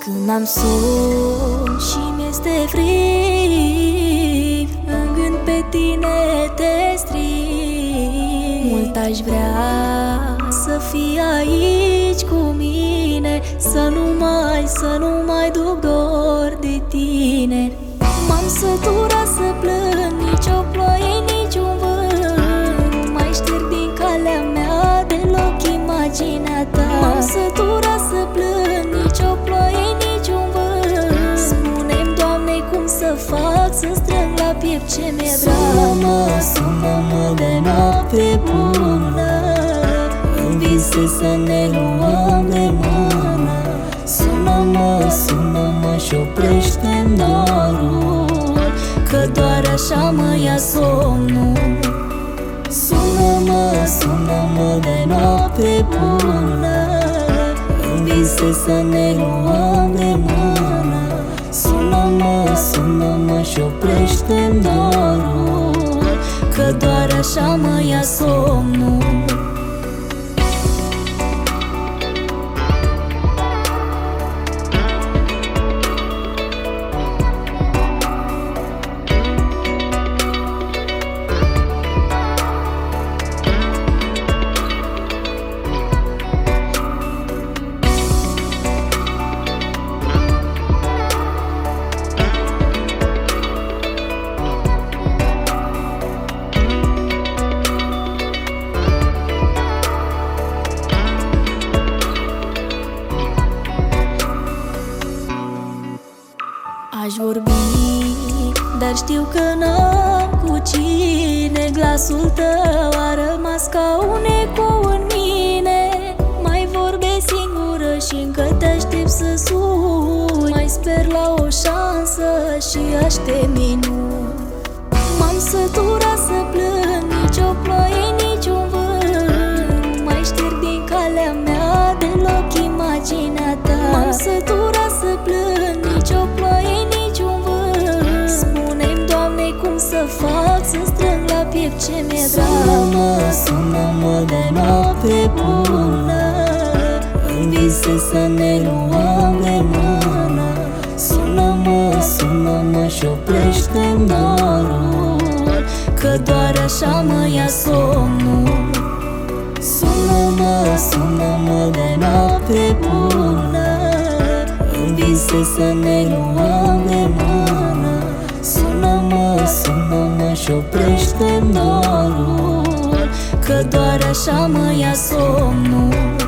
Când am somn și mi-este frig, în gând pe tine te strig. Mult aș vrea să fii aici cu mine, să nu mai duc dor de tine. M-am săturat să plâng, nici o ploaie, nici un vânt mai șterg din calea mea deloc imaginea ta. M-am săturat să plâng, nici o ploaie, nici un vânt. Spune-mi, Doamne, cum să fac să strâng la piept ce mi-e drag. Sună-mă, sună-mă de noapte bună, în vise să ne luăm de mână. Sună-mă, sună-mă și oprește-mi dorul, că doar așa mă ia somnul. Sună-mă, sună-mă de noapte bună, în vise să ne luăm de mână. Sună-mă, sună-mă și oprește-mi dorul, că doar așa mă ia somnul. Aș vorbi, dar știu că n-am cu cine. Glasul tău a rămas ca un ecou în mine. Mai vorbesc singură și încă te aștept să suni. Mai sper la o șansă și aștept minuni. M-am săturat să plâng, nici o ploaie, nici un vânt mai șterg din calea mea deloc imaginea ta. M-am săturat să plâng, nici o ploaie, nici un vânt. Spune-mi, Doamne, cum să fac să strâng la piept ce mi-e drag. Sună-mă, sună-mă de noapte bună, în vise să ne luăm de mână. Sună-mă, sună-mă și oprește-mi dorul, că doar așa mă ia somnul. Sună-mă, sună-mă de noapte bună, în vise să ne luăm de mână. Sună-mă, sună-mă și oprește-mi dorul, că doar așa mă ia somnul.